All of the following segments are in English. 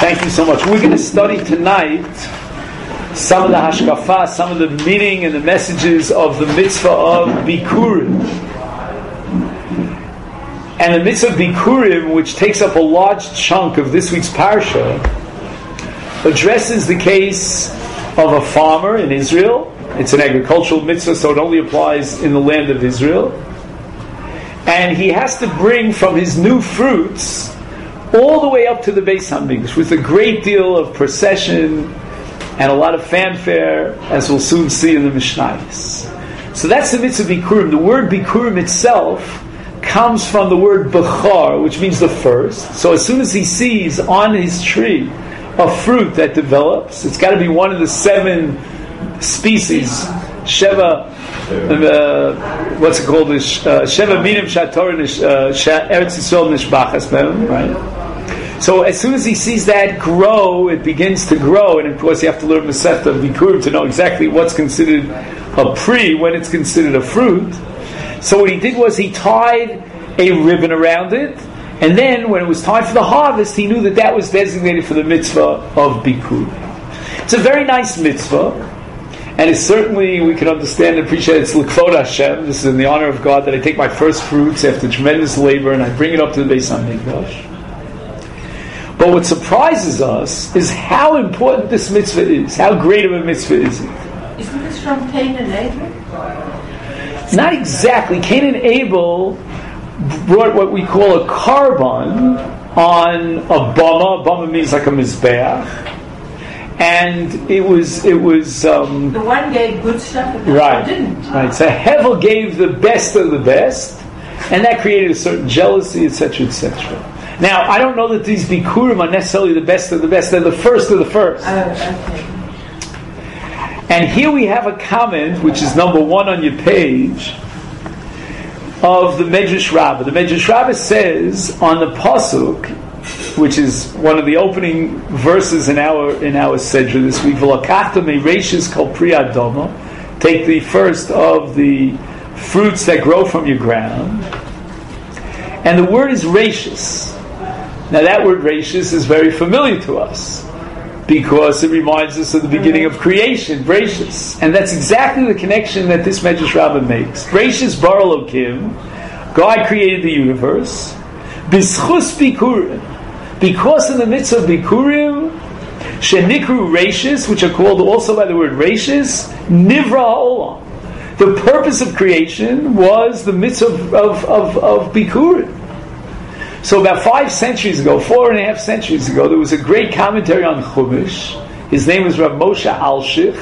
Thank you so much. We're going to study tonight some of the hashkafa, some of the meaning and the messages of the mitzvah of Bikurim. And the mitzvah of Bikurim, which takes up a large chunk of this week's parsha, addresses the case of a farmer in Israel. It's an agricultural mitzvah, so it only applies in the land of Israel. And he has to bring from his new fruits all the way up to the Beis Hamikdash with a great deal of procession and a lot of fanfare, as we'll soon see in the Mishnayos. So that's the mitzvah Bikurim. The word Bikurim itself comes from the word Bechar, which means the first. So as soon as he sees on his tree a fruit that develops, it's got to be one of the 7 species, Sheva, what's it called? Sheva Minim Shator Eretz Yisrael Nishbachas Bem, right? So as soon as he sees that grow, it begins to grow, and of course you have to learn Masechta of Bikurim to know exactly what's considered a pri, when it's considered a fruit. So what he did was he tied a ribbon around it, and then when it was time for the harvest, he knew that that was designated for the mitzvah of Bikurim. It's a very nice mitzvah, and it's certainly, we can understand and appreciate, it's L'Kvod Hashem. This is in the honor of God that I take my first fruits after tremendous labor and I bring it up to the Beis Hamikdash. But what surprises us is how important this mitzvah is. How great of a mitzvah is it? Isn't this from Cain and Abel? Not exactly. Cain and Abel brought what we call a carbon on a bama. A bama means like a mizbeach. And it was the one gave good stuff and the other didn't. Right. So Hevel gave the best of the best, and that created a certain jealousy, etc., etc. Now, I don't know that these Bikurim are necessarily the best of the best. They're the first of the first. Okay. And here we have a comment, which is number 1 on your page, of the Medrash Rabbah. The Medrash Rabbah says on the pasuk, which is one of the opening verses in our Sedra this week, V'lakachta me'reishis kol pri adama, take the first of the fruits that grow from your ground. And the word is reishis. Now that word reishis is very familiar to us because it reminds us of the beginning of creation, Breishis. And that's exactly the connection that this Medrash Rabbah makes. Breishis bar Elokim, God created the universe, B'schus Bikurim, because in the midst of Bikurim, Shenikru Reishis, which are called also by the word Reishis, Nivra Ha'olam. The purpose of creation was the mitzvah of Bikurim. So about 5 centuries ago, 4.5 centuries ago, there was a great commentary on Chumash. His name was Rav Moshe Alshich.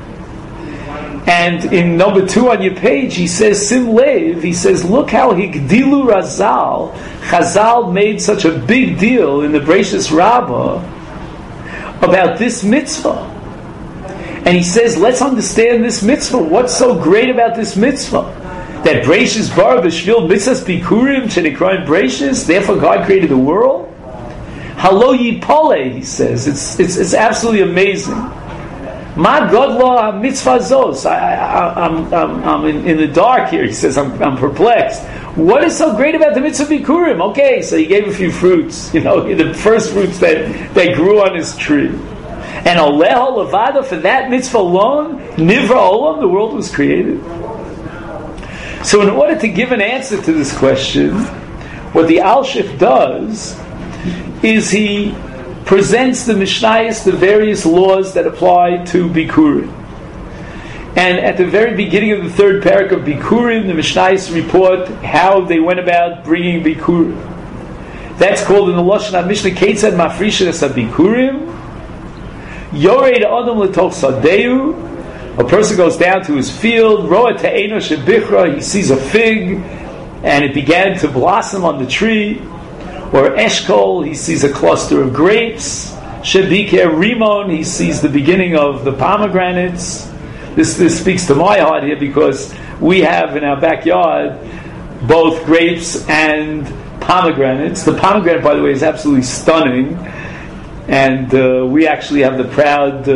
And in number 2 on your page, he says, Sim Lev, he says, look how Higdilu Razal, Chazal made such a big deal in the Breishis Rabbah about this mitzvah. And he says, let's understand this mitzvah. What's so great about this mitzvah? That Breishis bar b'shvil mitzvahs bikurim shenikroim Breishis. Therefore, God created the world. Halo yipole, he says. It's absolutely amazing. Ma godla mitzvah zos. I'm in the dark here. He says I'm perplexed. What is so great about the mitzvah bikurim? Okay, so he gave a few fruits. The first fruits that grew on his tree. And aleha levada, for that mitzvah alone, nivra olam, the world was created. So in order to give an answer to this question, what the Alshich does is he presents the Mishnayos, the various laws that apply to Bikurim. And at the very beginning of the 3rd parak of Bikurim, the Mishnayos report how they went about bringing Bikurim. That's called in the Lashon HaMishnah, Keitzad Mafrishin Es HaBikurim, Yored Adam L'toch Sadeu. A person goes down to his field, Roa Ta'eno Shebichra, he sees a fig, and it began to blossom on the tree. Or Eshkol, he sees a cluster of grapes. Shebiker Rimon, he sees the beginning of the pomegranates. This speaks to my heart here because we have in our backyard both grapes and pomegranates. The pomegranate, by the way, is absolutely stunning, and we actually have the proud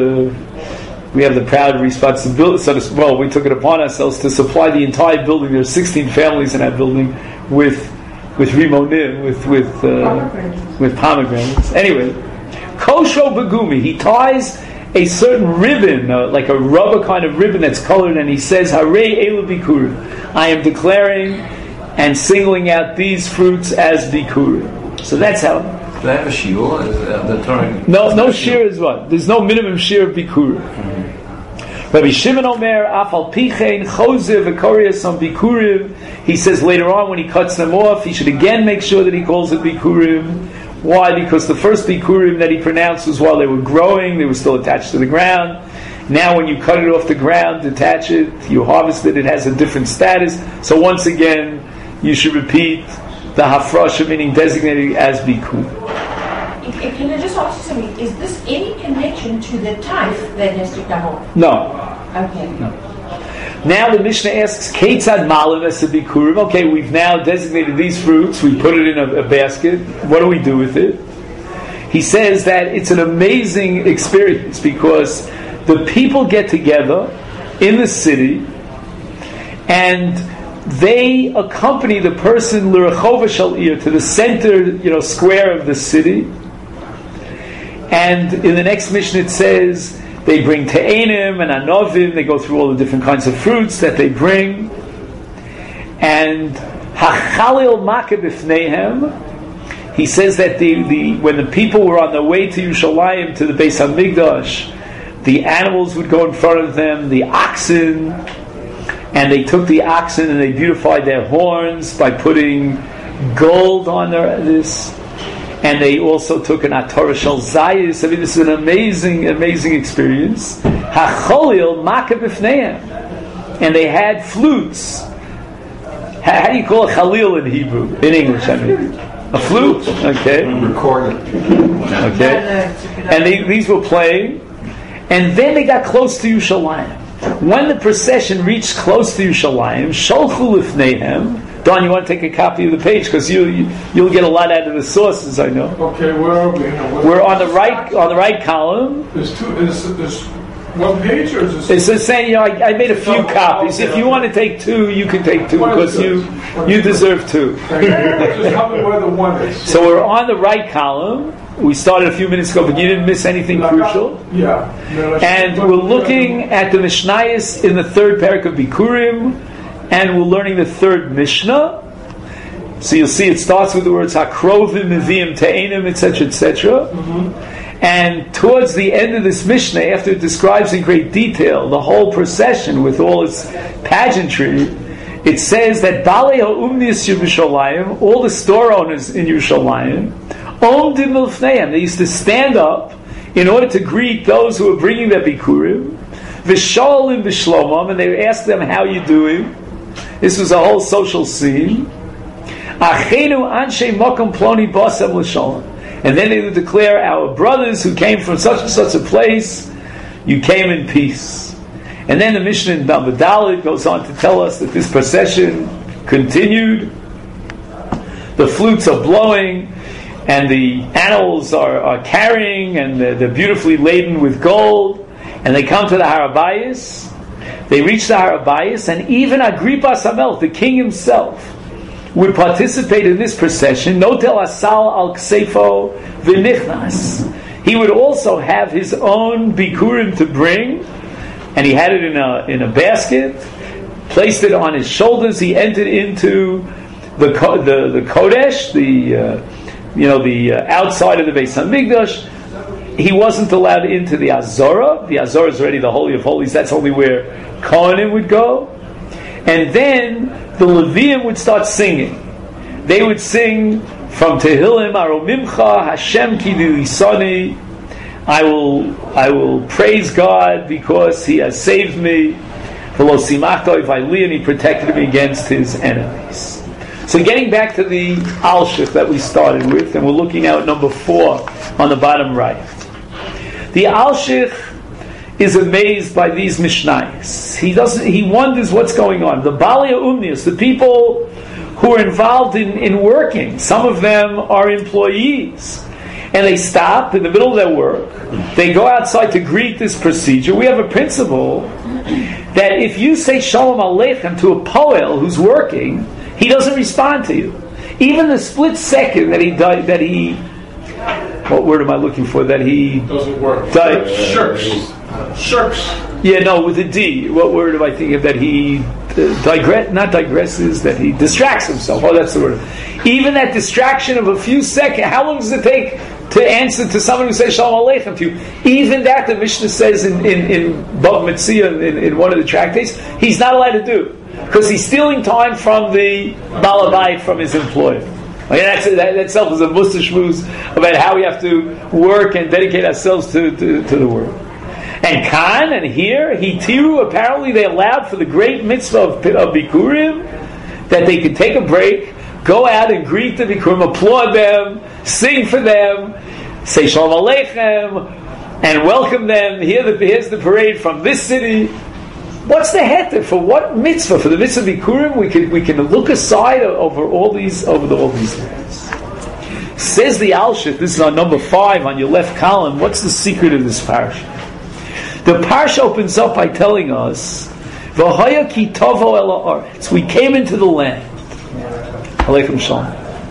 responsibility. We took it upon ourselves to supply the entire building. There are 16 families in that building with rimonim, with pomegranates. Anyway, Kosho begumi. He ties a certain ribbon, like a rubber kind of ribbon that's colored, and he says, Harei elu bikurim. I am declaring and singling out these fruits as bikurim. So that's how. Do they have a shiur? The Torah? No shir is what? There's no minimum shir of bikurim. Rabbi Shimon Omer, Afal Pichein, Chosev, Vikorias on Bikurim. He says later on when he cuts them off, he should again make sure that he calls it Bikurim. Why? Because the first Bikurim that he pronounced was while they were growing, they were still attached to the ground. Now when you cut it off the ground, detach it, you harvest it, it has a different status. So once again, you should repeat the Hafrasha, meaning designated as Bikurim. Can I just ask you something? Is this any connection to the tithe that has to come off? No. Okay. No. Now the Mishnah asks, Keitzad malim es bikurim. Okay, we've now designated these fruits. We put it in a basket. What do we do with it? He says that it's an amazing experience because the people get together in the city and they accompany the person l'rechova shel ir to the center, square of the city. And in the next Mishnah it says they bring te'enim and anovim. They go through all the different kinds of fruits that they bring. And hachalil makeh b'fneihem. He says that when the people were on their way to Yerushalayim, to the Beis Hamikdash, the animals would go in front of them, the oxen, and they took the oxen and they beautified their horns by putting gold on this. And they also took an atorah shel zayis. I mean, this is an amazing, amazing experience. Hacholil makeh b'fneihem, and they had flutes. How do you call a chalil in Hebrew? In English, I mean, a flute. Okay. Recorded. Okay. And these were playing, and then they got close to Yerushalayim. When the procession reached close to Yerushalayim, sholchu lifneihem. Don, you want to take a copy of the page because you'll get a lot out of the sources. I know. Okay, where are we? We're on the right column. There's one page, or is this? It's just saying, I made a few copies. If you want to take two, you can take two because you deserve two. Just tell me where the one is. So we're on the right column. We started a few minutes ago, but you didn't miss anything crucial. Yeah. And we're looking at the Mishnayos in the third parak of Bikurim. And we're learning the third Mishnah. So you'll see it starts with the words Hakrovim, Neviim, Te'enim, etc., etc. And towards the end of this Mishnah, after it describes in great detail the whole procession with all its pageantry, it says that Balei Ha'umnis Yerushalayim, all the store owners in Yerushalayim, Omdim Milfneim, they used to stand up in order to greet those who were bringing their Bikurim, V'sholim V'shlomam, and they would ask them, how you doing? This was a whole social scene. Achenu anshe makom ploni basem l'shalom. And then they would declare, our brothers who came from such and such a place, you came in peace. And then the Mishnah in Bava Dalet goes on to tell us that this procession continued. The flutes are blowing, and the animals are carrying, and they're beautifully laden with gold. And they come to the Har HaBayis. They reach the Har HaBayis, and even Agrippas HaMelech, the king himself, would participate in this procession. Notel asal al ksefo v'nichnas. He would also have his own bikurim to bring, and he had it in a basket, placed it on his shoulders. He entered into the kodesh, the outside of the Beis Hamikdash. He wasn't allowed into the Azorah. The Azorah is already the Holy of Holies. That's only where Kohanim would go. And then the Leviim would start singing. They would sing from Tehillim, Aromimcha, Hashem ki dilisani. I will praise God because He has saved me. V'lo simachto v'ayli, and He protected me against His enemies. So getting back to the Alshich that we started with, and we're looking now at number 4 on the bottom right. The Alshich is amazed by these Mishnayos. He wonders what's going on. The Balei Umnius, the people who are involved in working, some of them are employees, and they stop in the middle of their work. They go outside to greet this procedure. We have a principle that if you say Shalom Aleichem to a Poel who's working, he doesn't respond to you. Even the split second that he what word am I looking for? That he Doesn't work. Shirks. Yeah, no, with a D. What word am I thinking of? That he not digresses, that he distracts himself. Oh, that's the word. Even that distraction of a few seconds, how long does it take to answer to someone who says Shalom Aleichem to you? Even that, the Mishnah says in Bava Metzia, in one of the tractates, he's not allowed to do. Because he's stealing time from the Balabait, from his employer. That itself is a Mussar Shmuz about how we have to work and dedicate ourselves to the work. And Khan, and here, Hitiru, apparently they allowed for the great mitzvah of Bikurim, that they could take a break, go out and greet the Bikurim, applaud them, sing for them, say Shalom Aleichem, and welcome them. Here's the parade from this city. What's the heter for what mitzvah? For the mitzvah of Bikurim, we can look aside over all these things. Says the Alshich, this is on number 5 on your left column. What's the secret of this parsha? The parsha opens up by telling us, "V'haya ki tovo el haaretz." We came into the land. Aleikum shalom.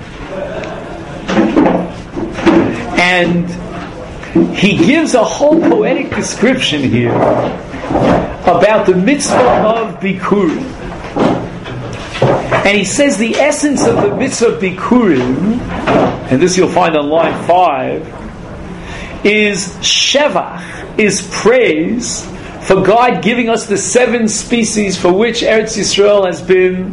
And he gives a whole poetic description here about the mitzvah of Bikurim. And he says the essence of the mitzvah of Bikurim, and this you'll find on line 5, is Shevach, is praise for God giving us the 7 species for which Eretz Yisrael has been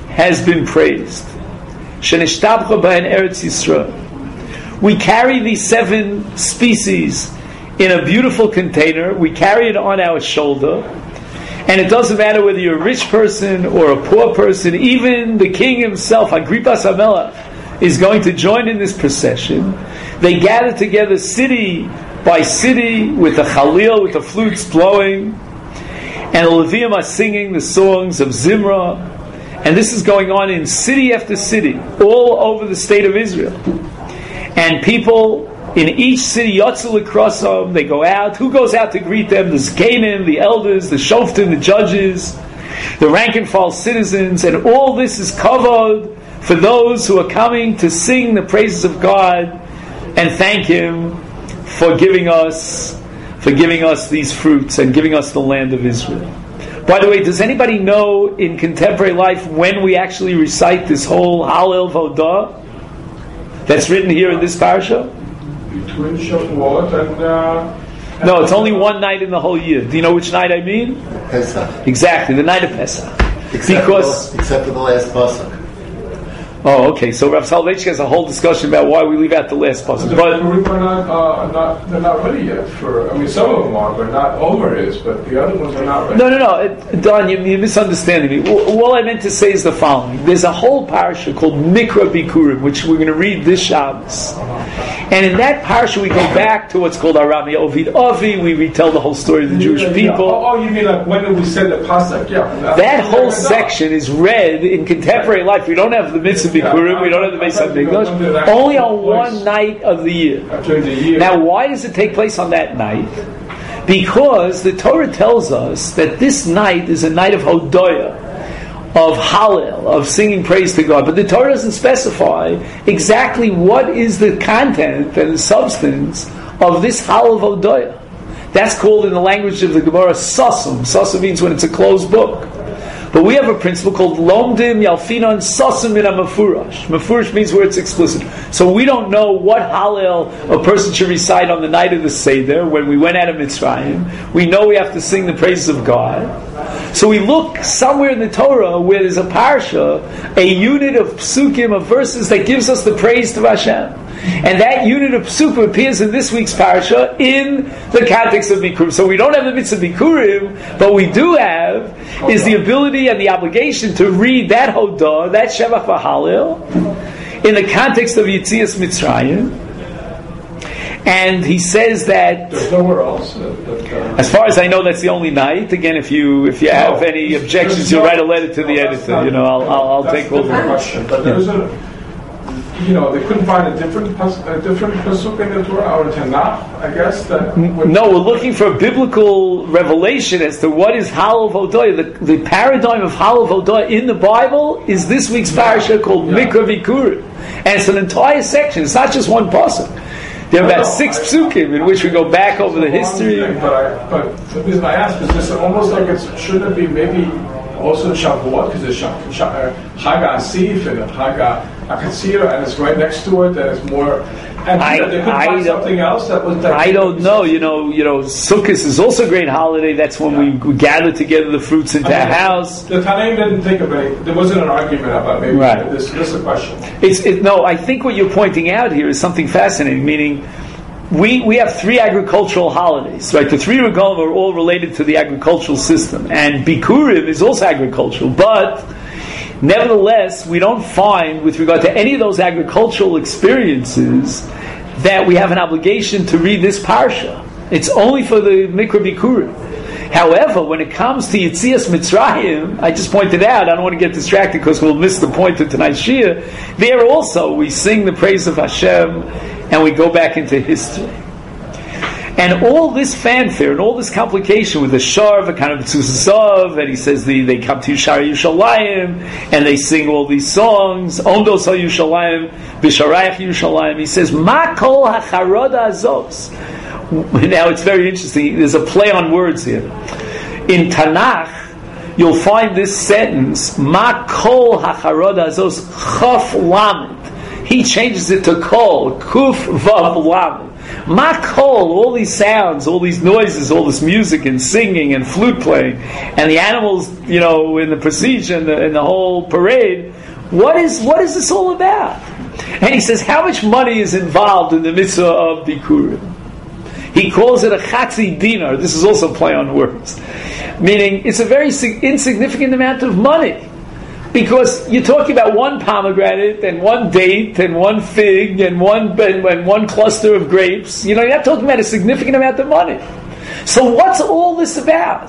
praised. Shenishtabcha b'hen Eretz Yisrael. We carry these 7 species in a beautiful container. We carry it on our shoulder. And it doesn't matter whether you're a rich person or a poor person. Even the king himself, Agrippas HaMelech, is going to join in this procession. They gather together city by city with the chalil, with the flutes blowing. And the Levium are singing the songs of Zimra. And this is going on in city after city, all over the state of Israel. And people in each city, Yotzel L'Krosam, they go out. Who goes out to greet them? The Zkenim, the elders, the Shoftim, the judges, the rank and file citizens. And all this is kavod for those who are coming to sing the praises of God and thank Him for giving us these fruits and giving us the land of Israel. By the way, does anybody know in contemporary life when we actually recite this whole Hallel Vodah that's written here in this parasha? Between Shavuot and... No, it's only one night in the whole year. Do you know which night I mean? Pesach. Exactly, the night of Pesach. Except for the last pasuk. Oh, okay. So Rav Soloveitchik has a whole discussion about why we leave out the last pasuk. The Purim are they're not ready yet. Some of them are, but not over is. But the other ones are not ready. No. Don, you're misunderstanding me. All I meant to say is the following. There's a whole parasha called Mikra Bikurim, which we're going to read this Shabbos. And in that parasha we go back to what's called Arami Ovid Avi. We retell the whole story of the Jewish people. Oh, you mean like when did we say the pasuk? Yeah. That whole section is read in contemporary life. We don't have the mitzvah Bikurim, we don't have the Beis HaMikdash. Only on one night of the year. Now, why does it take place on that night? Because the Torah tells us that this night is a night of Hodoyah, of Hallel, of singing praise to God. But the Torah doesn't specify exactly what is the content and the substance of this Hallel of Hodoyah. That's called in the language of the Gemara Sasum. Sasum means when it's a closed book. But we have a principle called Lomdim Yalfinon Sasum Min HaMefurash. Mefurash means where it's explicit. So we don't know what Hallel a person should recite on the night of the Seder when we went out of Mitzrayim. We know we have to sing the praises of God. So we look somewhere in the Torah where there's a parsha, a unit of psukim, of verses that gives us the praise to Hashem. And that unit of psukim appears in this week's parsha in the context of Bikurim. So we don't have the mitzvah Bikurim, but we do have is the ability and the obligation to read that Hodah, that Shevach V'Hallel, in the context of Yetzias Mitzrayim. And he says that there's nowhere else. As far as I know, that's the only night. Again, if you have any objections, you'll write a letter to the editor. I'll take all the question. But there's they couldn't find a different pasuk in the Torah or Tanakh, I guess. No, we're looking for a biblical revelation as to what is Hallel Vodah. The paradigm of Hallel Vodah in the Bible is this week's parasha called Mikra Bikurim, and it's an entire section. It's not just one pasuk. There are about 6 psukim in which we go back over the history. But the reason I ask is this almost like shouldn't it be maybe also Shavuot, because there's Chag HaAsif and Chag HaKatsir, and it's right next to it, and it's more. And they could find something else that was. I don't know. You know, Sukkot is also a great holiday. That's when we gather together the fruits into our house. The Tanaim didn't think of it. There wasn't an argument about maybe this is a question. No, I think what you're pointing out here is something fascinating. Meaning, we have 3 agricultural holidays, right? The 3 regalim are all related to the agricultural system, and Bikurim is also agricultural, but. Nevertheless, we don't find, with regard to any of those agricultural experiences, that we have an obligation to read this parsha. It's only for the Mikra Bikurim. However, when it comes to Yetzias Mitzrayim, I just pointed out, I don't want to get distracted because we'll miss the point of tonight's Shir, there also we sing the praise of Hashem and we go back into history. And all this fanfare and all this complication with the Shar, the kind of Tzuzav, and he says they come to Shar Yushalayim and they sing all these songs, Ondos HaYushalayim, B'Sharayach Yushalayim. He says, Ma kol ha'charoda azos. Now it's very interesting, there's a play on words here. In Tanakh, you'll find this sentence, Ma kol ha'charoda azos chaf lamed. He changes it to kol, kuf vav lamed. Makol, all these sounds, all these noises, all this music and singing and flute playing, and the animals, in the procession, in the whole parade. What is this all about? And he says, how much money is involved in the mitzvah of Bikurim? He calls it a chatzi dinar. This is also a play on words, meaning it's a very insignificant amount of money. Because you're talking about one pomegranate and one date and one fig and one cluster of grapes. You're not talking about a significant amount of money. So what's all this about?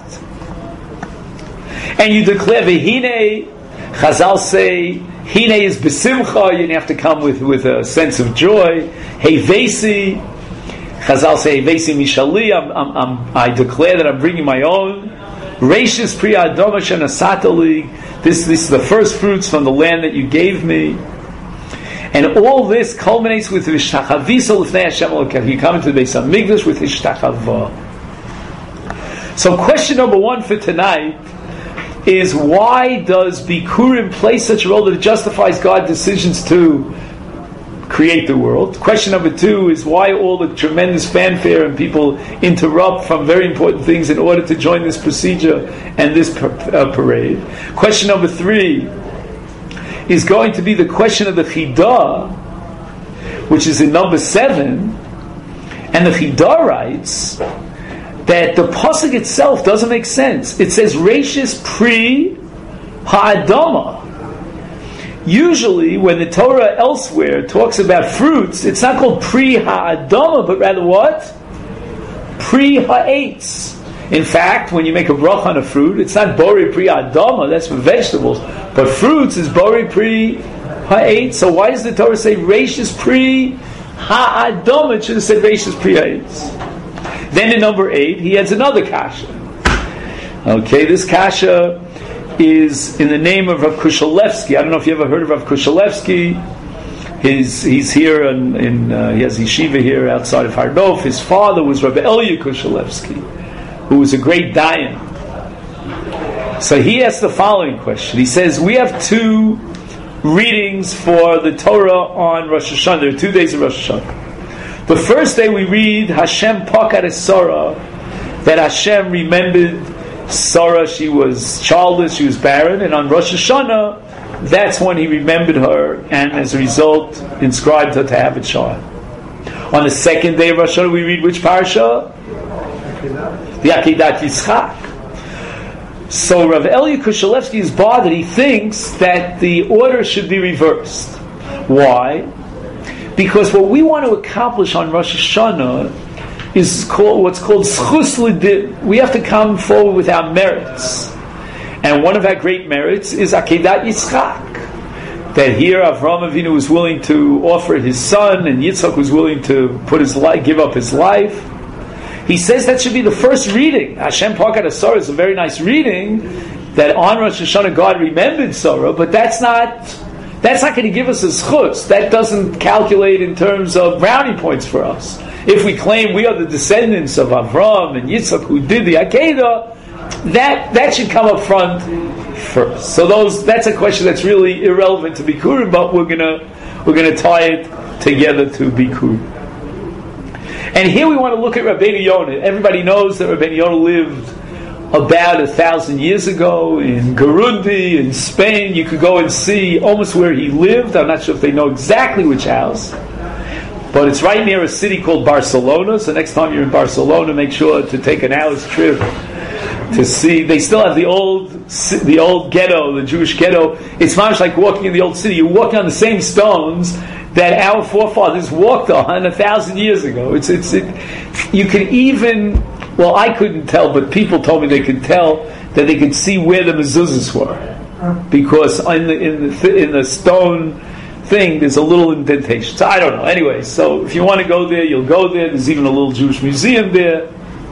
And you declare v'hine, Chazal say, hine is besimcha, you have to come with a sense of joy. Hevesi, Chazal say, hevesi mishali, I declare that I'm bringing my own. Reishis pri adoma shenasatali. This is the first fruits from the land that you gave me. And all this culminates with Vishtachavisa l'fnei Hashem Elokecha. You come into the Beis HaMikdash with Hishtachava. So question number 1 for tonight is, why does Bikurim play such a role that it justifies God's decisions to create the world? Question number 2 is, why all the tremendous fanfare and people interrupt from very important things in order to join this procedure and this parade? Question number 3 is going to be the question of the Chidah, which is in number 7, and the Chidah writes that the pasuk itself doesn't make sense. It says Reishis Pri Ha'adama. Usually, when the Torah elsewhere talks about fruits, it's not called Pri Ha'adama, but rather what? Pri Ha'etz. In fact, when you make a bracha on a fruit, it's not Bori Pri Ha'adama, that's for vegetables, but fruits is Bori Pri Ha'etz. So why does the Torah say Reishis Pri Ha'adama? It should have said Reishis Pri Ha'etz. Then in number 8, he adds another kasha. Okay, this kasha is in the name of Rav Kushalevsky. I don't know if you ever heard of Rav Kushalevsky. He's here he has yeshiva here outside of Hardof. His father was Rav Elia Kushalevsky, who was a great dayan. So he asks the following question. He says, we have 2 readings for the Torah on Rosh Hashanah. There are 2 days of Rosh Hashanah. The first day we read Hashem Pakad es Sarah, that Hashem remembered Sarah, she was childless, she was barren, and on Rosh Hashanah, that's when he remembered her, and as a result, inscribed her to have a child. On the second day of Rosh Hashanah, we read which parasha? The Akedat Yitzchak. So Rav Elia Kushalevsky is bothered. He thinks that the order should be reversed. Why? Because what we want to accomplish on Rosh Hashanah is what's called schus l'din. We have to come forward with our merits, and one of our great merits is Akedat Yitzchak. That here Avraham Avinu was willing to offer his son, and Yitzchak was willing to give up his life. He says that should be the first reading. Hashem Pakad es Sarah is a very nice reading, that on Rosh Hashanah God remembered Sarah, but that's not That's not going to give us a schutz. That doesn't calculate in terms of brownie points for us. If we claim we are the descendants of Avram and Yitzchak who did the Akedah, that should come up front first. So that's a question that's really irrelevant to Bikurim, but we're gonna tie it together to Bikurim. And here we want to look at Rabbeinu Yonah. Everybody knows that Rabbeinu Yonah lived about 1,000 years ago in Gurundi, in Spain. You could go and see almost where he lived. I'm not sure if they know exactly which house, but it's right near a city called Barcelona. So next time you're in Barcelona, make sure to take an hour's trip to see. They still have the old ghetto, the Jewish ghetto. It's much like walking in the old city. You're walking on the same stones that our forefathers walked on 1,000 years ago. You can even, well, I couldn't tell, but people told me they could tell that they could see where the mezuzahs were, because in the stone thing there's a little indentation. So I don't know. Anyway, so if you want to go there, you'll go there. There's even a little Jewish museum there.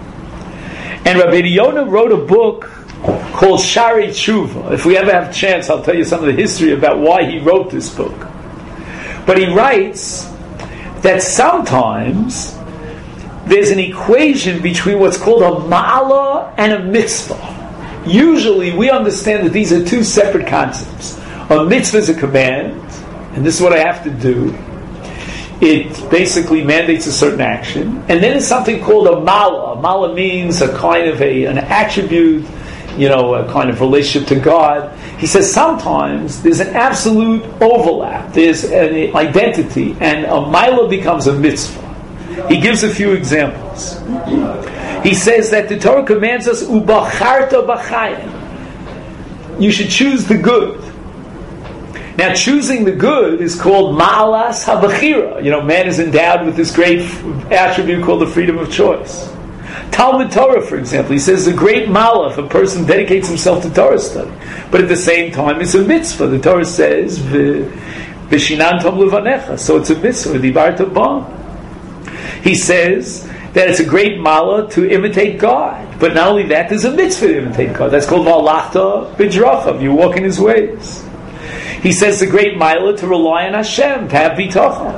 And Rabbeinu Yonah wrote a book called Shari Tshuva. If we ever have a chance, I'll tell you some of the history about why he wrote this book. But he writes that sometimes there's an equation between what's called a ma'ala and a mitzvah. Usually we understand that these are two separate concepts. A mitzvah is a command, and this is what I have to do. It basically mandates a certain action. And then there's something called a mala. A mala means a kind of an attribute, a kind of relationship to God. He says sometimes there's an absolute overlap. There's an identity, and a mala becomes a mitzvah. He gives a few examples. He says that the Torah commands us, ubacharta b'chayim. You should choose the good. Now, choosing the good is called ma'alas habachira. Man is endowed with this great attribute called the freedom of choice. Talmud Torah, for example, he says a great ma'ala if a person dedicates himself to Torah study. But at the same time, it's a mitzvah. The Torah says, v'shinantam levanecha. So it's a mitzvah, dibarta b'am. He says that it's a great ma'ala to imitate God. But not only that, there's a mitzvah to imitate God. That's called v'alachta b'drachav. You walk in His ways. He says the great milah to rely on Hashem, to have bitachon.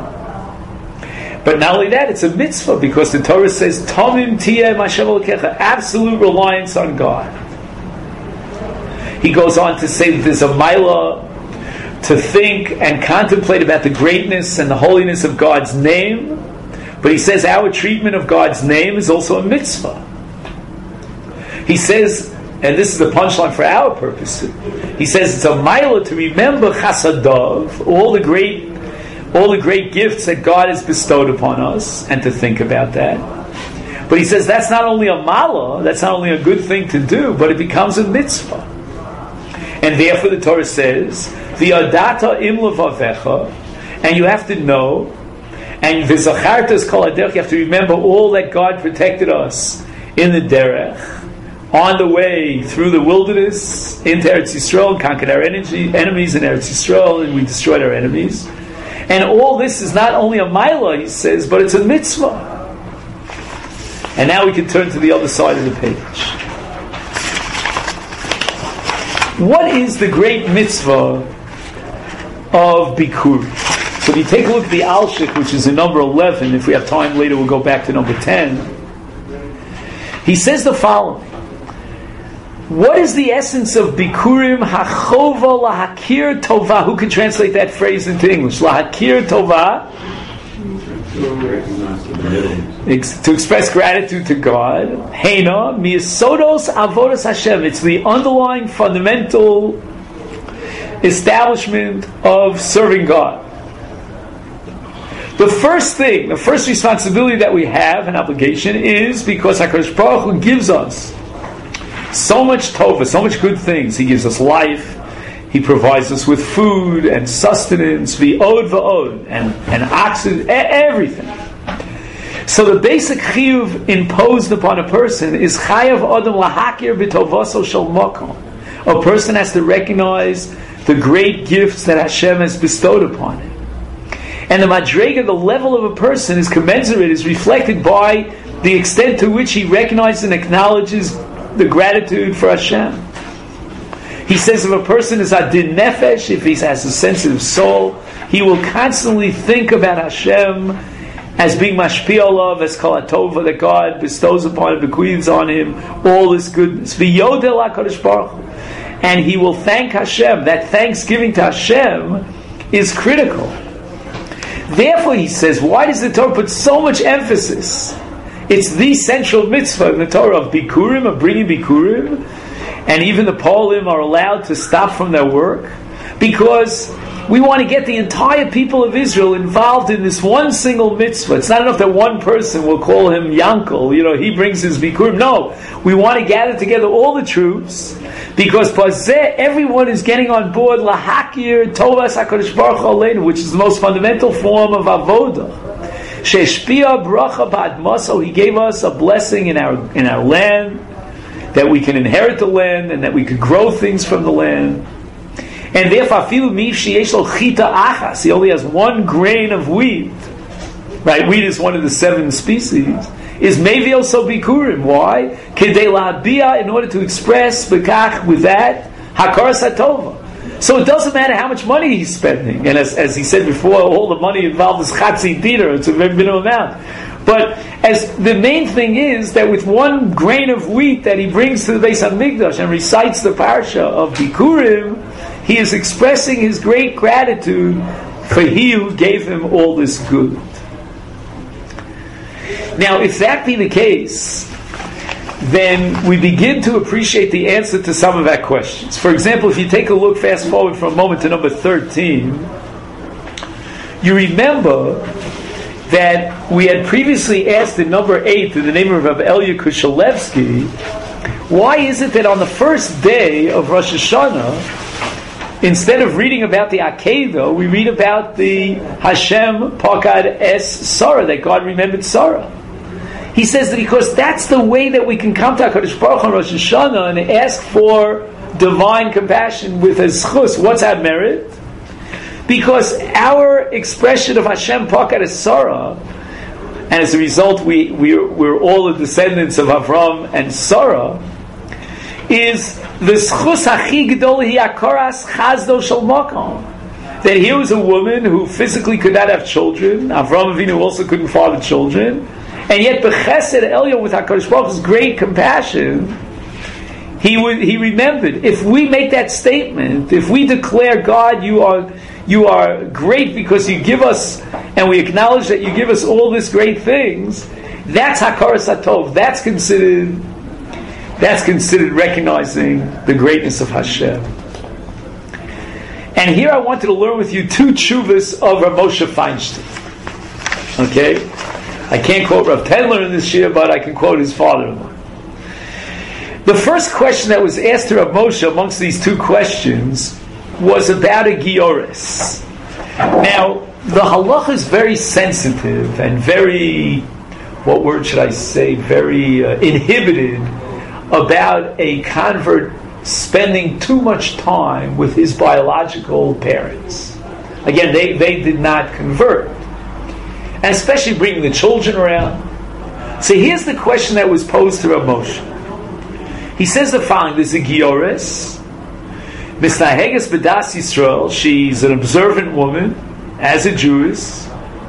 But not only that, it's a mitzvah because the Torah says Tomim tiyeh Hashem Elokecha, absolute reliance on God. He goes on to say that there's a milah to think and contemplate about the greatness and the holiness of God's name. But he says our treatment of God's name is also a mitzvah. He says, and this is the punchline for our purpose, he says it's a milah to remember chasadav, all the great gifts that God has bestowed upon us, and to think about that. But he says that's not only a malah, that's not only a good thing to do, but it becomes a mitzvah. And therefore the Torah says, v'yadata im levavecha, and you have to know, and v'zachartas kol haderech, you have to remember all that God protected us in the derech, on the way through the wilderness into Eretz Yisrael, conquered our enemies in Eretz Yisrael, and we destroyed our enemies. And all this is not only a milah, he says, but it's a mitzvah. And now we can turn to the other side of the page. What is the great mitzvah of Bikur? So if you take a look at the Alshich, which is in number 11, if we have time later we'll go back to number 10, he says the following. What is the essence of Bikurim hachova lahakir tova? Who can translate that phrase into English? Lahakir tova, to express gratitude to God. Heina miyasodos avodas Hashem. It's the underlying fundamental establishment of serving God. The first responsibility that we have, an obligation, is because HaKadosh Baruch Hu gives us so much tova, so much good things. He gives us life. He provides us with food and sustenance, v'od, and oxygen, everything. So the basic chiyuv imposed upon a person is chayav adam lahakir b'tovaso shel makom. A person has to recognize the great gifts that Hashem has bestowed upon him. And the madrega, the level of a person, is commensurate, is reflected by the extent to which he recognizes and acknowledges the gratitude for Hashem. He says if a person is adin nefesh, if he has a sensitive soul, he will constantly think about Hashem as being mashpi olav, as kol hatova, that God bestows upon him, bequeaths on him all this goodness. V'yodel HaKadosh Baruch Hu. And he will thank Hashem. That thanksgiving to Hashem is critical. Therefore, he says, why does the Torah put so much emphasis? It's the central mitzvah in the Torah of bikurim, of bringing bikurim, and even the Polim are allowed to stop from their work, because we want to get the entire people of Israel involved in this one single mitzvah. It's not enough that one person will call him Yankel, he brings his bikurim. No, we want to gather together all the troops, because everyone is getting on board lahakir tovas HaKadosh Baruch Hu aleinu, which is the most fundamental form of avodah. Sheshpia bracha ba'admaso, he gave us a blessing in our land, that we can inherit the land and that we could grow things from the land. And therefore, he only has one grain of wheat. Right, wheat is one of the 7 species. Is mevi also bikurim? Why? Kedei la'abia, in order to express bekach with that hakaras hatova. So it doesn't matter how much money he's spending. And as he said before, all the money involved is chatzi diter. It's a very minimum amount. But as the main thing is that with one grain of wheat that he brings to the Beis HaMikdash and recites the parsha of Bikurim, he is expressing his great gratitude for he who gave him all this good. Now, if that be the case, then we begin to appreciate the answer to some of our questions. For example, if you take a look, fast forward for a moment to number 13, you remember that we had previously asked in number 8, in the name of Rabbi Elia Kushalevsky, why is it that on the first day of Rosh Hashanah, instead of reading about the Akedah, we read about the Hashem Pakad Es Sarah, that God remembered Sarah? He says that because that's the way that we can come to HaKadosh Baruch Hu on Rosh Hashanah and ask for divine compassion with a zchus. What's our merit? Because our expression of Hashem Pakad Es Sarah, and as a result we're all the descendants of Avram and Sarah, is the zchus hachi gedol hi akaras chazdo shel makom. That here was a woman who physically could not have children. Avram Avinu also couldn't father children, and yet b'chesed Elyon, with HaKadosh Baruch Hu's great compassion, he remembered. If we make that statement, if we declare, God, you are great because you give us, and we acknowledge that you give us all these great things, that's hakaras hatov. That's considered recognizing the greatness of Hashem. And here I wanted to learn with you 2 tshuvas of Rav Moshe Feinstein. Okay? I can't quote Rav Tendler in this year, but I can quote his father-in-law. The first question that was asked to Rav Moshe amongst these 2 questions was about a gioris. Now, the halacha is very sensitive and very, what word should I say, very inhibited about a convert spending too much time with his biological parents. Again, they did not convert. And especially bringing the children around. So here's the question that was posed to Rav Moshe. He says the following: there's a gioris, Misnaheges B'das Yisrael, she's an observant woman, as a Jewess.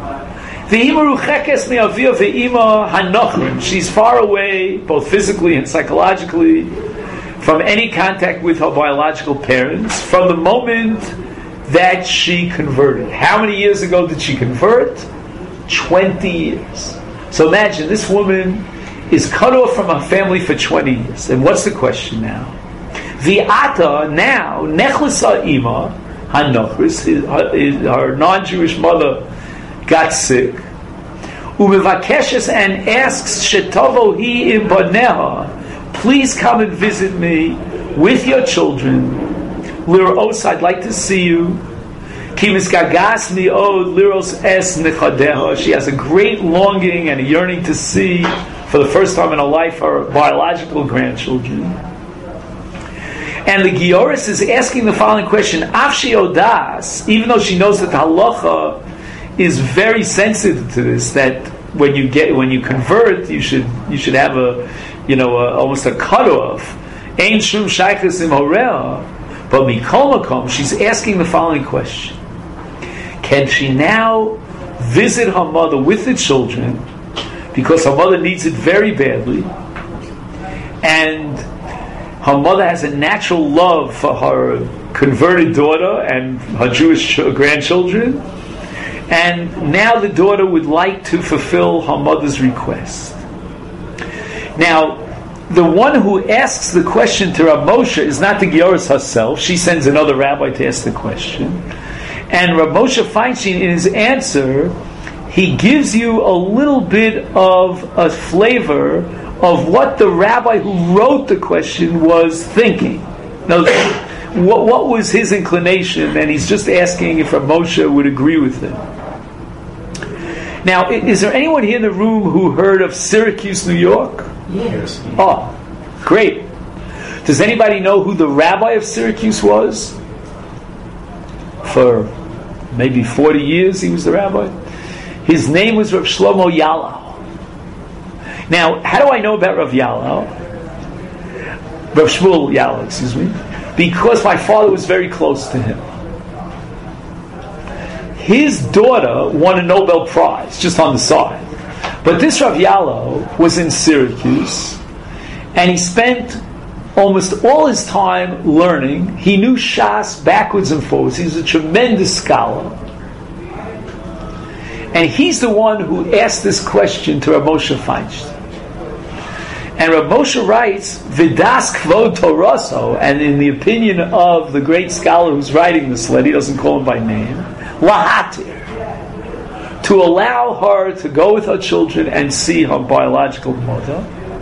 She's far away, both physically and psychologically, from any contact with her biological parents from the moment that she converted. How many years ago did she convert? 20 years. So imagine, this woman is cut off from her family for 20 years. And what's the question now? V'ata, now, nechlasa ima, hanochris, her non-Jewish mother got sick. Umevakeshes, and asks, Shetovo hi im baneha, please come and visit me with your children. Liros, I'd like to see you. Ki misgagas mi'od liros es nechadeha. She has a great longing and a yearning to see, for the first time in her life, her biological grandchildren. And the Gioris is asking the following question: Afshi odas, even though she knows that the halacha is very sensitive to this, that when you convert, you should have almost a cutoff. Ein shum shaychus im horeha. But Mikol Makom, she's asking the following question. Can she now visit her mother with the children because her mother needs it very badly, and her mother has a natural love for her converted daughter and her Jewish grandchildren, and now the daughter would like to fulfill her mother's request. Now, the one who asks the question to Rav Moshe is not the Gioris herself. She sends another rabbi to ask the question. And Rav Moshe Feinstein, in his answer, he gives you a little bit of a flavor of what the rabbi who wrote the question was thinking. Now, what was his inclination? And he's just asking if Rav Moshe would agree with him. Now, is there anyone here in the room who heard of Syracuse, New York? Yes. Oh, great. Does anybody know who the rabbi of Syracuse was? For maybe 40 years he was the rabbi. His name was Rav Shlomo Yalal. Now, how do I know about Rav Yalal? Rav Shmuel Yalal, excuse me. Because my father was very close to him. His daughter won a Nobel Prize, just on the side. But this Rav Yalal was in Syracuse, and he spent almost all his time learning. He knew Shas backwards and forwards. He was a tremendous scholar. And he's the one who asked this question to Rav Moshe Feinstein. And Rav Moshe writes, Vidas Kvod Toraso, and in the opinion of the great scholar who's writing this letter, he doesn't call him by name, Lahatir, to allow her to go with her children and see her biological mother.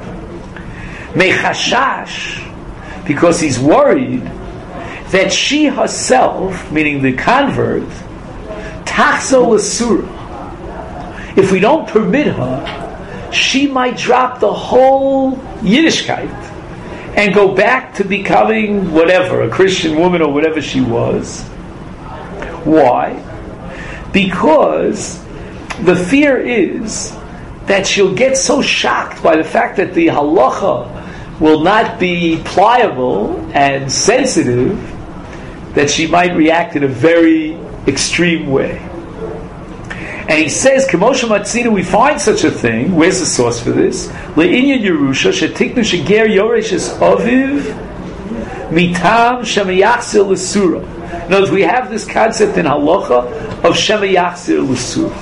Mechashash, because he's worried that she herself, meaning the convert, tachzo l'sura, if we don't permit her, she might drop the whole Yiddishkeit and go back to becoming whatever, a Christian woman or whatever she was. Why? Because the fear is that she'll get so shocked by the fact that the halacha will not be pliable and sensitive that she might react in a very extreme way. And he says, K'moshe Matzina, we find such a thing. Where's the source for this? Le'inyan Yerusha, shetiknu sheger yoreshes aviv mitam shemayachzir l'sura. In other words, we have this concept in halacha of shemayachzir l'sura.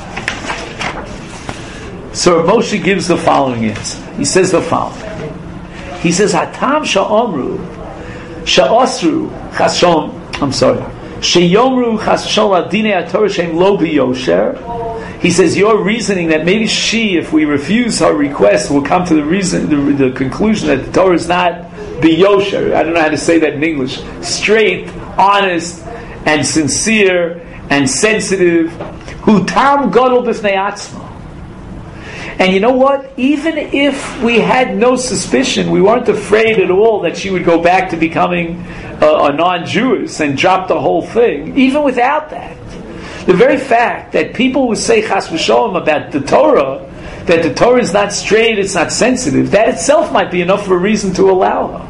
So Moshe gives the following answer. He says the following. He says, Hatam sha'omru sha'osru chashom, she'yomru chashom adinei haTorah she'im lo b'yosher. He says, your reasoning that maybe she, if we refuse her request, will come to the conclusion that the Torah is not b'yosher. I don't know how to say that in English. Straight, honest, and sincere, and sensitive. Hu tam gadol b'fnei atzmo. And you know what? Even if we had no suspicion, we weren't afraid at all that she would go back to becoming a non-Jewish and drop the whole thing. Even without that, the very fact that people would say chas v'sholom about the Torah, that the Torah is not straight, it's not sensitive, that itself might be enough of a reason to allow her.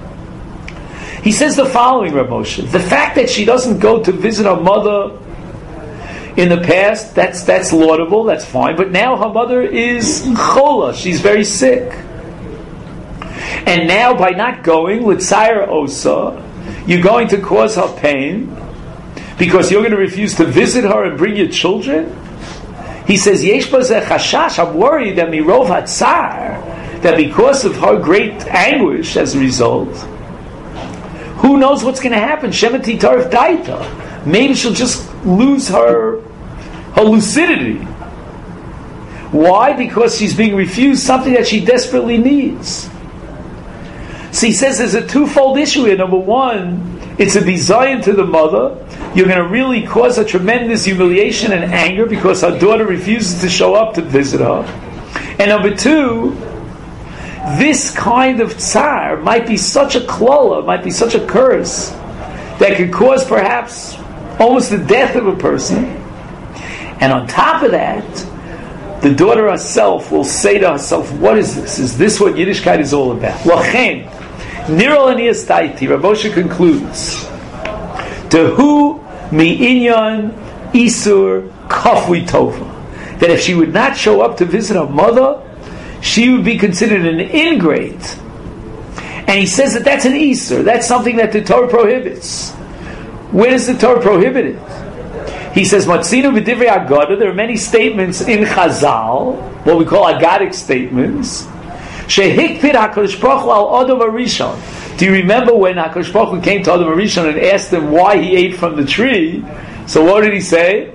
He says the following, Rav Moshe: the fact that she doesn't go to visit her mother in the past, that's laudable, that's fine. But now her mother is chola, she's very sick. And now by not going, l'tzayir osa, you're going to cause her pain, because you're going to refuse to visit her and bring your children? He says, Yesh bazeh chashash, I'm worried that mirov hatzar, that because of her great anguish as a result, who knows what's going to happen? Shemati tarif daita. Maybe she'll just lose her lucidity. Why? Because she's being refused something that she desperately needs. So he says there's a twofold issue here. Number one, it's a bizayon to the mother. You're going to really cause a tremendous humiliation and anger because her daughter refuses to show up to visit her. And number two, this kind of tsar might be such a klola, might be such a curse, that could cause perhaps almost the death of a person. And on top of that, the daughter herself will say to herself, what is this? Is this what Yiddishkeit is all about? Lachen, Niro Aniyas Taiti, Rav Moshe concludes, Dehu mi'inyan isur kafui tova. That if she would not show up to visit her mother, she would be considered an ingrate. And he says that that's an isur. That's something that the Torah prohibits. Where does the Torah prohibit it? He says, Matzinu v'divrei Agada, there are many statements in Chazal, what we call Agadic statements, Shehikpid HaKadosh Baruch Hu al Adam HaRishon. Do you remember when HaKadosh Baruch Hu came to Adam HaRishon and asked him why he ate from the tree? So what did he say?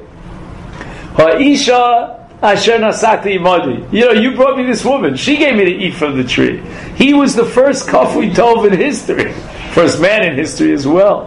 Ha'isha asher nasati imadi. You brought me this woman. She gave me to eat from the tree. He was the first Kafui Tov in history. First man in history as well.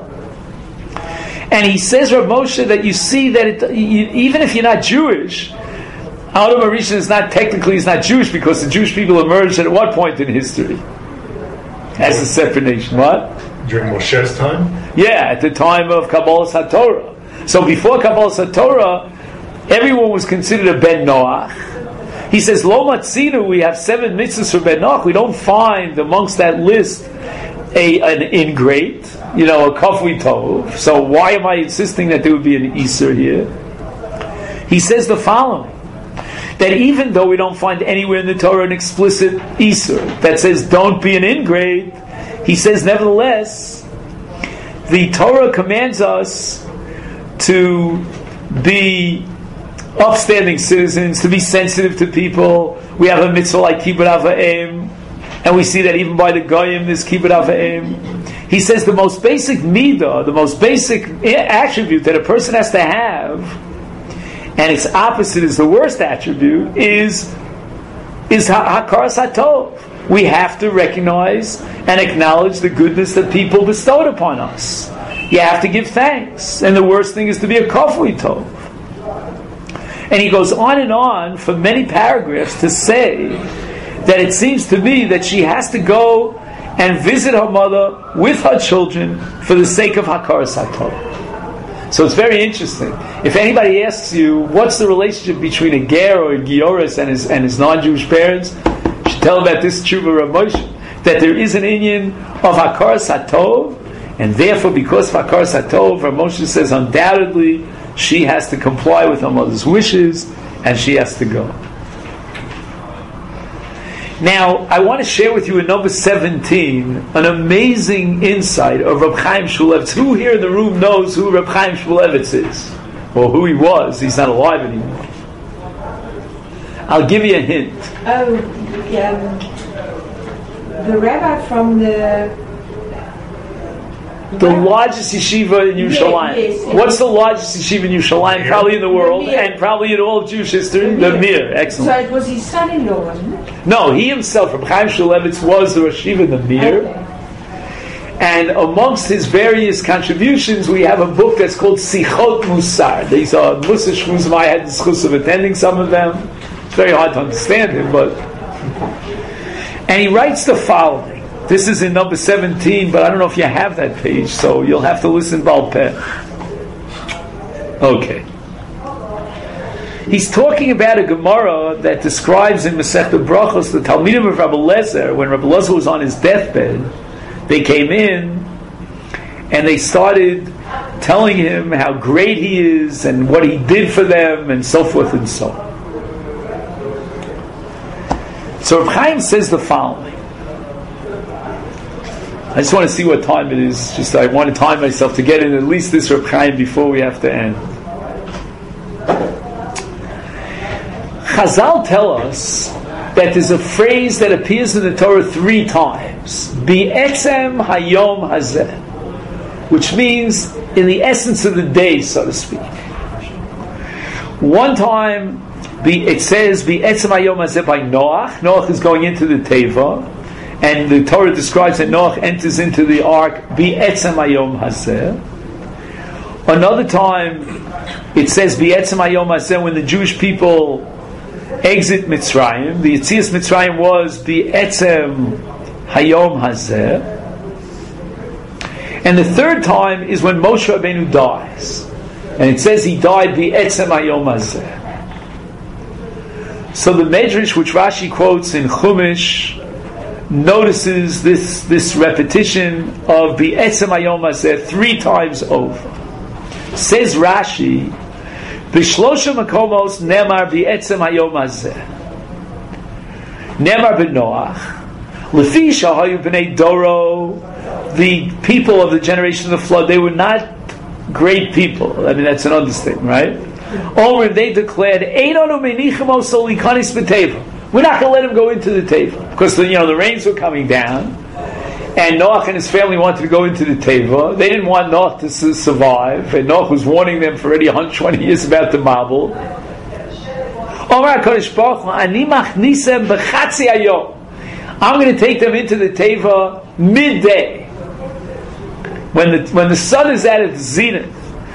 And he says, Rav Moshe, that you see that even if you're not Jewish, Adam HaRishon is not Jewish, because the Jewish people emerged at what point in history? As a separate nation. What? During Moshe's time? Yeah, at the time of Kabbalas HaTorah. So before Kabbalas HaTorah, everyone was considered a Ben Noach. He says, Lo Matzinu, we have 7 mitzvahs for Ben Noach. We don't find amongst that list an ingrate, a kafui tov. So why am I insisting that there would be an isur here? He says the following, that even though we don't find anywhere in the Torah an explicit isur that says don't be an ingrate, he says nevertheless, the Torah commands us to be upstanding citizens, to be sensitive to people. We have a mitzvah like kibbud av va'em, and we see that even by the Goyim, this kibbud av va'em. He says the most basic midah, the most basic attribute that a person has to have, and its opposite is the worst attribute, is hakaras hatov. We have to recognize and acknowledge the goodness that people bestowed upon us. You have to give thanks, and the worst thing is to be a kafui tov. And he goes on and on for many paragraphs to say that it seems to me that she has to go and visit her mother with her children for the sake of hakaras hatov. So it's very interesting. If anybody asks you what's the relationship between a ger or a gioris and his non-Jewish parents, you should tell them about this tshuva Rav Moshe, that there is an inyan of hakaras hatov, and therefore because of hakaras hatov, Rav Moshe says undoubtedly she has to comply with her mother's wishes, and she has to go. Now, I want to share with you in number 17 an amazing insight of Reb Chaim Shmulevitz. Who here in the room knows who Reb Chaim Shmulevitz is? Or who he was? He's not alive anymore. I'll give you a hint. The rabbi from the largest yeshiva in Yerushalayim. Yes. What's the largest yeshiva in Yerushalayim? Probably in the world, and probably in all of Jewish history. The Mir. Excellent. So it was his son-in-law, wasn't it? No, he himself, Reb Chaim Shmulevitz, was the Rosh Yeshiva in the Mir. Okay. And amongst his various contributions, we have a book that's called Sichot Musar. These are Musa Shmuzim. I had the chus of attending some of them. It's very hard to understand him, but... And he writes the following. This is in number 17, but I don't know if you have that page, so you'll have to listen Baal Peh. Okay. He's talking about a Gemara that describes in Masechta Brachos the Talmidim of Rabbi Lezer. When Rabbi Lezer was on his deathbed, they came in and they started telling him how great he is and what he did for them and so forth and so on. So Reb Chaim says the following. I just want to see what time it is. I want to time myself to get in at least this Reb Chaim before we have to end. Chazal tell us that there's a phrase that appears in the Torah 3 times. Bi'etzem hayom hazeh, which means in the essence of the day, so to speak. One time it says Bi'etzem hayom hazeh by Noach. Noach is going into the Teva, and the Torah describes that Noach enters into the ark Bi'etzem hayom hazeh. Another time it says Bi'etzem hayom hazeh when the Jewish people exit Mitzrayim. The Yetzias Mitzrayim was Bi'etzem hayom hazeh. And the third time is when Moshe Rabbeinu dies, and it says he died Bi'etzem hayom hazeh. So the Medrash, which Rashi quotes in Chumash, notices this repetition of B'etzem Hayom Hazeh 3 times over. Says Rashi, B'shlosha makomos nemar B'etzem Hayom Hazeh. Nemar b'Noach, Lefi shahayu b'nei Doro, the people of the generation of the flood, they were not great people. I mean, that's an understatement, right? Or they declared, Einonu menichem oso likanis b'teva. We're not going to let him go into the teva because the rains were coming down, and Noach and his family wanted to go into the teva. They didn't want Noach to survive, and Noach was warning them for already 120 years about the Mabul. I'm going to take them into the teva midday, when the sun is at its zenith.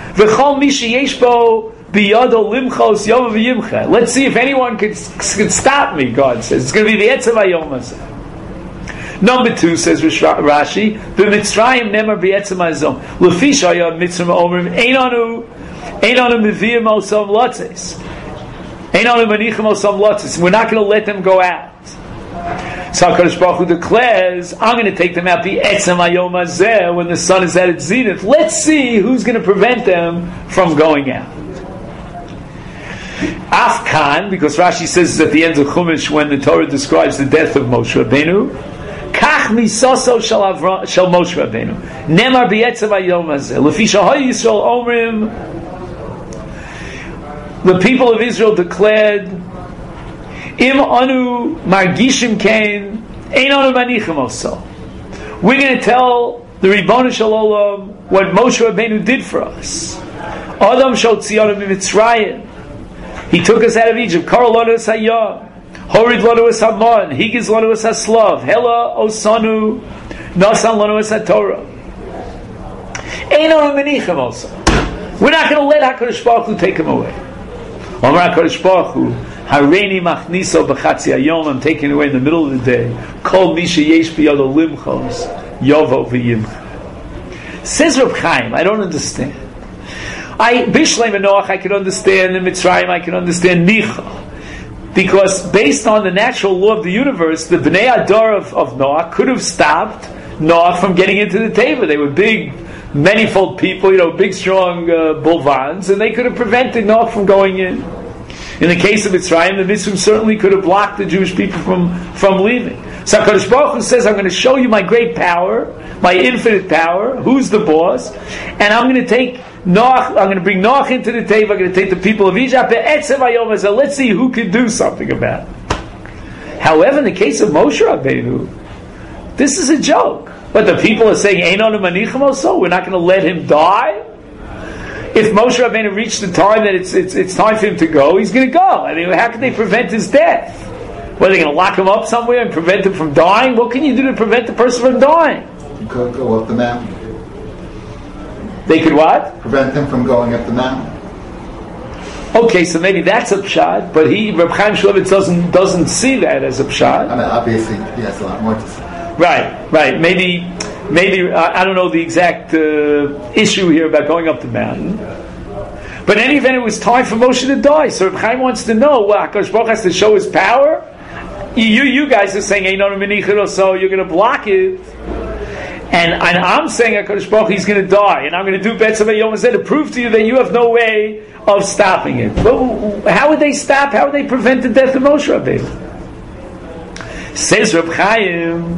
Let's see if anyone could stop me, God says. It's going to be the Etzav Hayom Hazeh. Number 2 says Rashi, B'Mitzrayim nemar b'Etzav Hayom. Lefi shayad Mitzrayim omrim einanu meviyim osam lotzes. Einanu manichem osam lotzes. We're not going to let them go out. So HaKadosh Baruch Hu declares, I'm going to take them out b'Etzav Hayom Hazeh when the sun is at its zenith. Let's see who's going to prevent them from going out. Afkan, because Rashi says at the end of Chumash when the Torah describes the death of Moshe Rabbeinu, Kach misoso shel Moshe Rabbeinu, Nemar b'Etzav Hayom Hazeh, Lefi shahayu Yisrael omrim, the people of Israel declared, Im anu margishim kain, ein anu manichem oso. We're going to tell the Ribono Shel Olam what Moshe Rabbeinu did for us. Adam shotzionu miMitzrayim. He took us out of Egypt. Karol lanu es hayam, horid lanu es haman, higiz lanu es haslav, hela osanu, nasan lanu es haTorah. Ein anu manichem oso. We're not going to let HaKadosh Baruch Hu take him away. Omar HaKadosh Baruch Hu, Hareini machniso b'chatzi hayom, I'm taking away in the middle of the day. Kol mi sheyesh biyado limchos, yovo v'yimcha. Says Reb Chaim, I don't understand. Bishleim and Noach I can understand, and Mitzrayim I can understand, Micha. Because based on the natural law of the universe, the Bnei Adar of Noach could have stopped Noach from getting into the Teva. They were big, manifold people, big, strong bulvans, and they could have prevented Noach from going in. In the case of Mitzrayim, the Mitzrayim certainly could have blocked the Jewish people from leaving. So HaKadosh Baruch Hu says, I'm going to show you my great power, my infinite power, who's the boss, and I'm going to take Noach, I'm going to bring Noach into the Teva, I'm going to take the people of Egypt, let's see who can do something about it. However, in the case of Moshe Rabbeinu, this is a joke. But the people are saying, Ein anu manichem oso, we're not going to let him die? If Moshe Rabbeinu reached the time that it's time for him to go, he's going to go. I mean, how can they prevent his death? What, are they going to lock him up somewhere and prevent him from dying? What can you do to prevent the person from dying? You could go up the mountain. They could what? Prevent him from going up the mountain. Okay, so maybe that's a pshat, but Reb Chaim Shulevitz doesn't see that as a pshat. I mean, obviously, he has a lot more to say. Right. Maybe I don't know the exact issue here about going up the mountain. But in any event, it was time for Moshe to die. So Reb Chaim wants to know, HaKadosh Baruch has to show his power? You guys are saying, Einon Menichel, so you're going to block it. And I'm saying, HaKadosh Baruch he's going to die. And I'm going to do B'Etzav Hayom Hazeh to prove to you that you have no way of stopping it. But how would they stop? How would they prevent the death of Moshe Rabbeinu? Says Reb Chaim,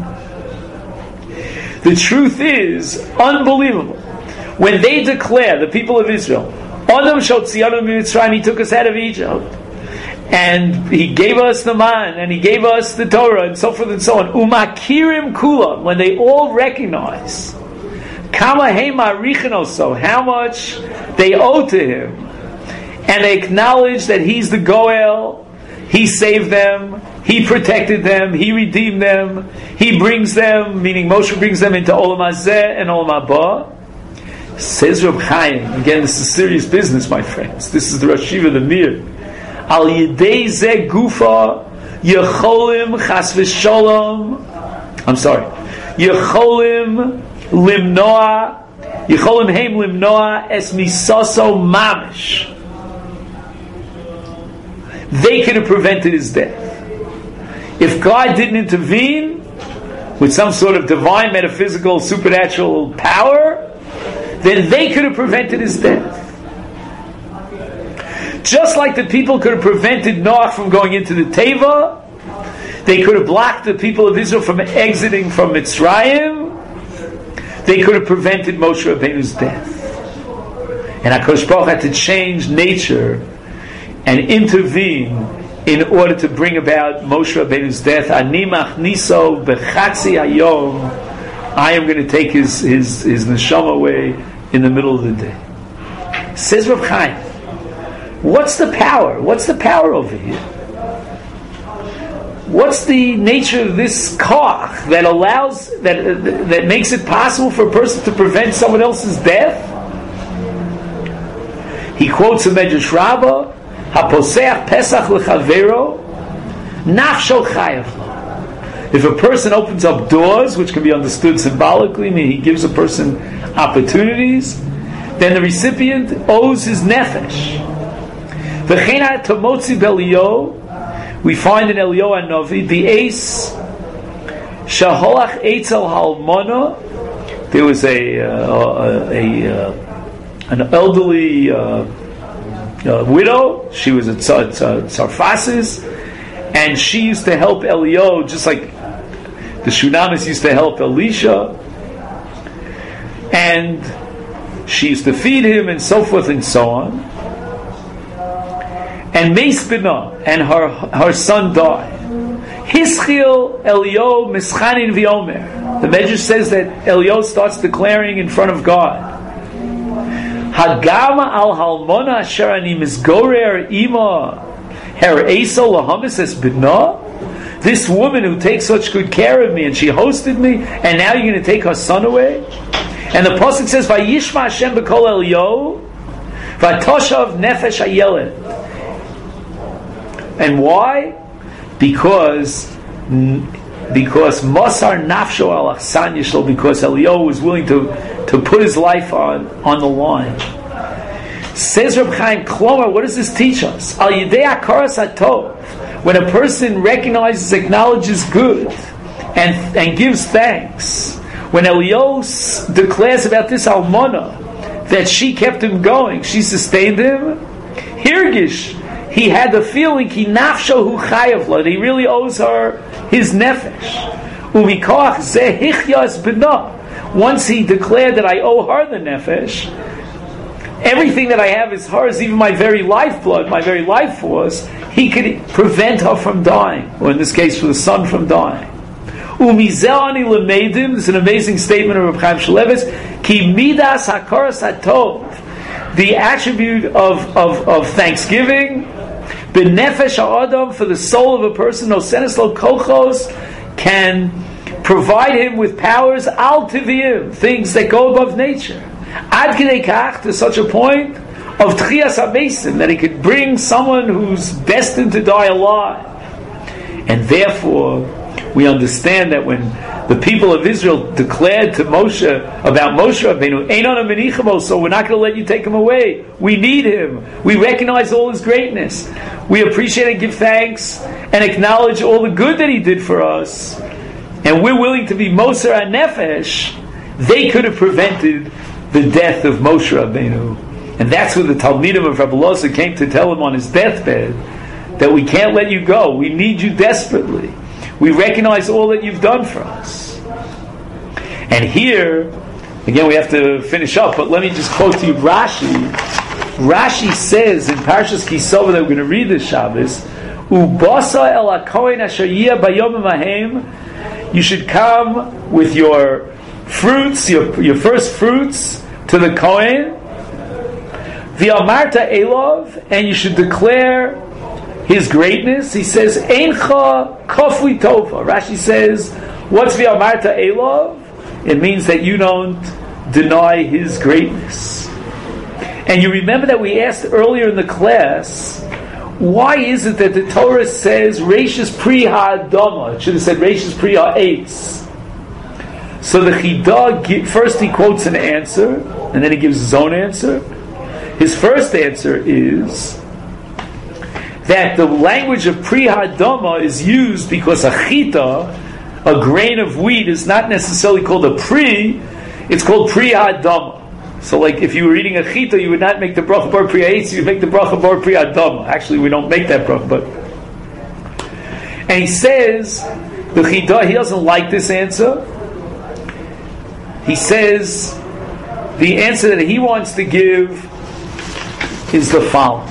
the truth is unbelievable. When they declare, the people of Israel, Adam shotzianu miMitzrayim, he took us out of Egypt, and he gave us the man, and he gave us the Torah, and so forth and so on. Umakirim kulam, when they all recognize kama hema richenoso, how much they owe to him, and they acknowledge that he's the Goel, he saved them, he protected them, he redeemed them, he brings them, meaning Moshe brings them into Olam Hazeh and Olam Haba. Says Reb Chaim, again, this is serious business, my friends. This is the Rosh Yeshiva, the Mir. Al Yidei Zeh Gufa Yecholim Chas V'Sholom. I'm sorry. Yecholim Limnoa Yecholim Heim Limnoa Es Misaso Mamish. They could have prevented his death. If God didn't intervene, with some sort of divine, metaphysical, supernatural power, then they could have prevented his death. Just like the people could have prevented Noah from going into the Teva, they could have blocked the people of Israel from exiting from Mitzrayim, they could have prevented Moshe Rabbeinu's death. And HaKadosh Baruch had to change nature and intervene in order to bring about Moshe Rabbeinu's death. Ani machniso bechatzi hayom. I am going to take his neshama away in the middle of the day. Says Rav Chaim, what's the power? What's the power over here? What's the nature of this koach that allows, that makes it possible for a person to prevent someone else's death? He quotes a Medrash Rabbah, "Haposeach Pesach lechavero, nafsho chayav lo." If a person opens up doors, which can be understood symbolically, meaning he gives a person opportunities, then the recipient owes his nefesh. V'chein tomotzi b'Eliyahu, we find in Eliyahu HaNavi, the ace shaholach eitzel halmona. There was an elderly widow. She was at Sarfasis, and she used to help Eliyahu, just like the Shunamis used to help Elisha, and she used to feed him, and so forth and so on. And Meis Bina, and her son died. Hischil Eliyahu mischanin v'omer. The Medrash says that Eliyahu starts declaring in front of God, Hagama al halmona asher ani misgorer ima her eso lahamis es bina. This woman who takes such good care of me, and she hosted me, and now you're going to take her son away? And the pasuk says, Vayishma Hashem b'kol Eliyahu v'toshav nefesh hayelet. And why? Because Masar Nafsho al Achsan Yishlo, because Eliyahu was willing to put his life on the line. Says Reb Chaim Klomer, what does this teach us? Al Yidei Hakaras HaTov, when a person recognizes, acknowledges good, and gives thanks. When Eliyahu declares about this Almana, that she kept him going, she sustained him, Hirgish, he had the feeling he nafsho hu chayav lo, that he really owes her his nefesh. Umikoach zeh hichyas b'na. Once he declared that I owe her the nefesh, everything that I have is hers, even my very lifeblood, my very life force, he could prevent her from dying, or in this case, for the son from dying. Umizel ani lemedim. This is an amazing statement of Reb Chaim Shulevitz. Ki midas hakaras hatov, the attribute of thanksgiving. B'nefesh ha'adam, for the soul of a person, nosenes lo kochos, can provide him with powers al tiviyim, things that go above nature. Ad kidei kach, to such a point of tchias hamesim, that he could bring someone who's destined to die alive. And therefore, we understand that when the people of Israel declared to Moshe about Moshe Rabbeinu, Einon Amenichamo, so we're not going to let you take him away. We need him. We recognize all his greatness. We appreciate and give thanks and acknowledge all the good that he did for us. And we're willing to be Moser HaNefesh. They could have prevented the death of Moshe Rabbeinu. And that's what the Talmidim of Rabbi Elazar came to tell him on his deathbed, that we can't let you go. We need you desperately. We recognize all that you've done for us. And here, again, we have to finish up, but let me just quote to you Rashi. Rashi says in Parshas Kisova that we're going to read this Shabbos, Ubasa el hakohen asher yiyah bayomim hahem, you should come with your fruits, your first fruits, to the Kohen, V'amarta elov, and you should declare his greatness. He says, Eincha kofli tova. Rashi says, what's V'amarta elov? It means that you don't deny his greatness. And you remember that we asked earlier in the class, why is it that the Torah says Reishis Pri Ha'adama? It should have said Reishis Pri Ha'etz. So the Chidah, first he quotes an answer, and then he gives his own answer. His first answer is that the language of Pri Ha'adama is used because a chita a grain of wheat is not necessarily called a pri, it's called pri ha'adama. So like if you were eating a chita, you would not make the bracha bar pri ha'etz, you would make the bracha bar pri ha'adama. Actually, we don't make that bracha, but... And he says, the chida, he doesn't like this answer. He says, the answer that he wants to give is the following.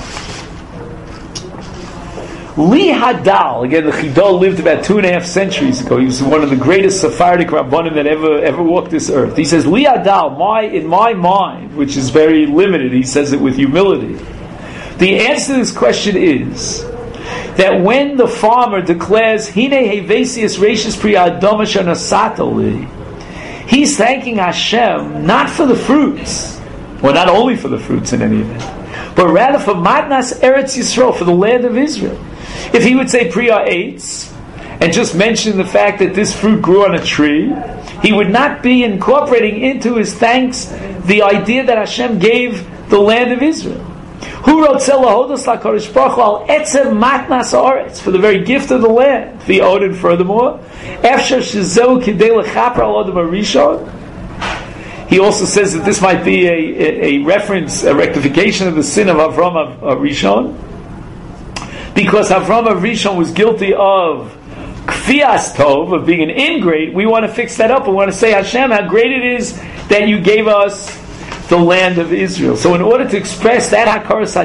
Li Hadal, again, the Chida lived about 2.5 centuries ago. He was one of the greatest Sephardic Rabbanim that ever walked this earth. He says, Li Hadal, in my mind, which is very limited, he says it with humility. The answer to this question is that when the farmer declares, Hine Hevesius Reishis Pri Adama Shanasatali, he's thanking Hashem not for the fruits, well, not only for the fruits in any event, but rather for Matnas Eretz Yisrael, for the land of Israel. If he would say Priya Eitz and just mention the fact that this fruit grew on a tree, he would not be incorporating into his thanks the idea that Hashem gave the land of Israel. Who wrote Selahodos LaKadosh Baruch Hu al etzem matnas haaretz, for the very gift of the land? The Odin, furthermore, Efshar shezeu kidei lechaper al Adam Arishon. He also says that this might be a reference, a rectification of the sin of Avram Arishon, because Avram Arishon was guilty of kfias tov, of being an ingrate. We want to fix that up. We want to say, Hashem, how great it is that you gave us the land of Israel. So in order to express that hakaras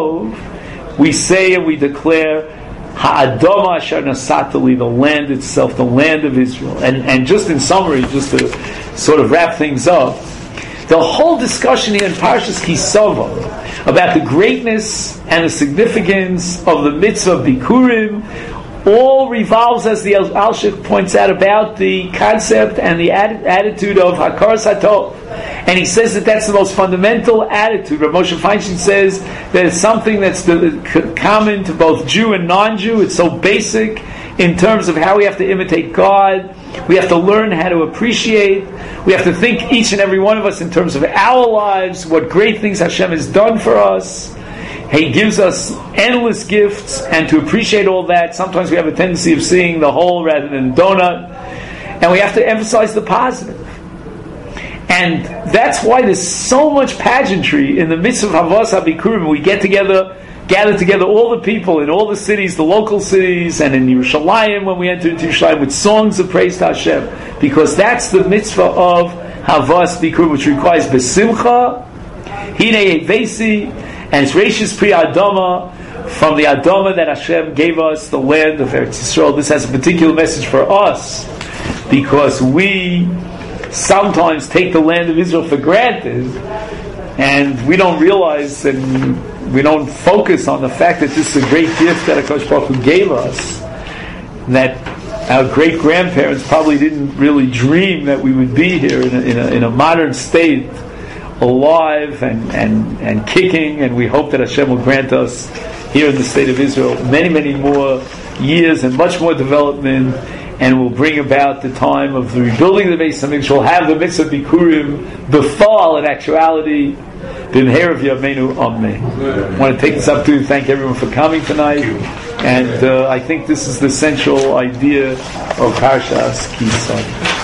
hatov, we say and we declare ha'adama asher nasatali, the land itself, the land of Israel. And just in summary, just to sort of wrap things up, the whole discussion here in Parshas Kisava about the greatness and the significance of the mitzvah of Bikurim all revolves, as the Alshich points out, about the concept and the attitude of hakaras hatov. And he says that that's the most fundamental attitude. Rav Moshe Feinstein says that it's something that's common to both Jew and non-Jew. It's so basic in terms of how we have to imitate God. We have to learn how to appreciate. We have to think, each and every one of us, in terms of our lives, what great things Hashem has done for us. He gives us endless gifts, and to appreciate all that, sometimes we have a tendency of seeing the whole rather than the donut. And we have to emphasize the positive. And that's why there's so much pageantry in the midst of Havas HaBikurim. We gather together all the people in all the cities, the local cities, and in Yerushalayim when we enter into Yerushalayim with songs of praise to Hashem. Because that's the mitzvah of Havas HaBikurim, which requires Besimcha, Hine Evesi, and it's Reishis Pri Adama, from the Adama that Hashem gave us, the land of Eretz Yisrael. This has a particular message for us, because we sometimes take the land of Israel for granted, and we don't realize and we don't focus on the fact that this is a great gift that HaKadosh Baruch Hu gave us, that our great-grandparents probably didn't really dream that we would be here in a modern state, alive and kicking, and we hope that Hashem will grant us here in the state of Israel many, many more years and much more development, and will bring about the time of the rebuilding of the Beis Hamikdash. We'll have the mitzvah Bikurim befall in actuality. B'mheira v'yameinu amen. I want to take this up to thank everyone for coming tonight, and I think this is the central idea of Parshas Kisava.